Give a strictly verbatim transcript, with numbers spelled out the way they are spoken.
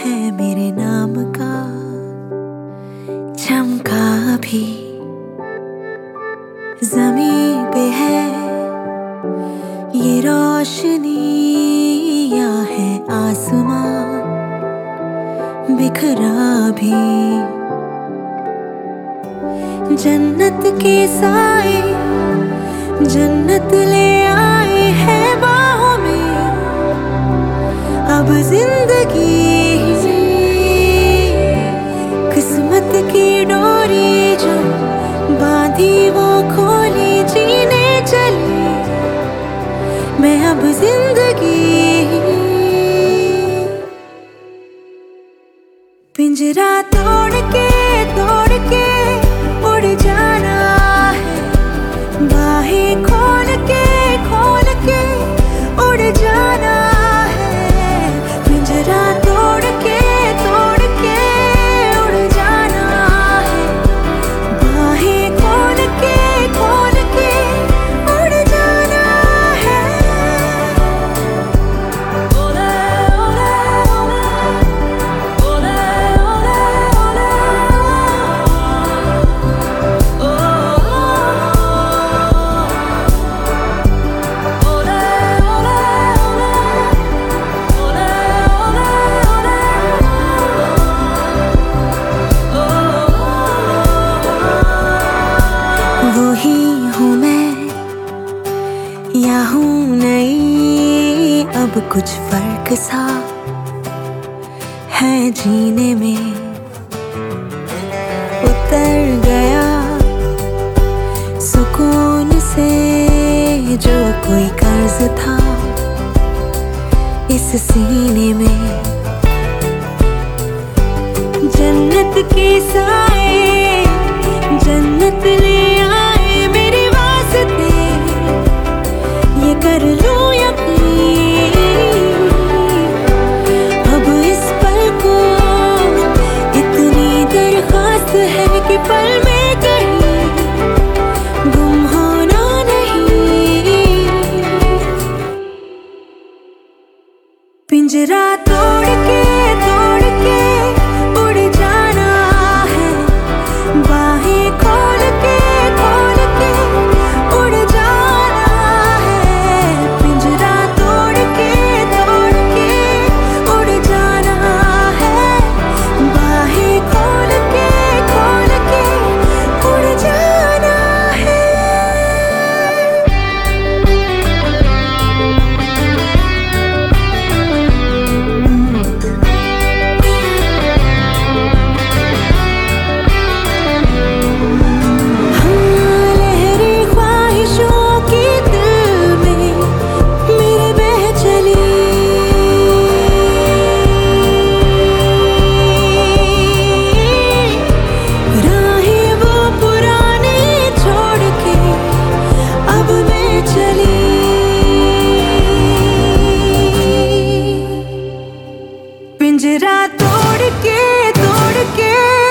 है मेरे नाम का, चमका भी ज़मीं पे है ये रोशनी, या है आसमां बिखरा भी। जन्नत के साए जन्नत ले आए हैं बाहों में, अब जिंदगी किस्मत की डोरी जो बांधी वो खोली, जीने चली मैं अब जिंदगी। पिंजरा तोड़ के तोड़ के उड़ जाना है, बाहें खोल के खोल के उड़ जाना है। पिंजरा तोड़ के तोड़ के उड़ जाना है, बाहें खोल के खोल के उड़ जाना है। ओले ओले ओले ओले वही हूँ मैं या हूँ नई, अब कुछ फर्क सा है जीने में। उतर गया सुकून से जो कोई कर्ज था इस सीने में। जन्नत के साए जन्नत ले आए मेरे वास्ते, ये कर लूं यकीन अब इस पल को। इतनी दरख्वास्त है कि पल में कहीं गुम होना नहीं। पिंजरा तोड़ के तोड़ के उड़ जाना है, बाहें खोल के खोल के उड़ जाना है। पिंजरा तोड़ के तोड़ के उड़ जाना है, बाहें खोल के खोल के उड़ जाना है। पिंजरा तोड़ के तोड़ के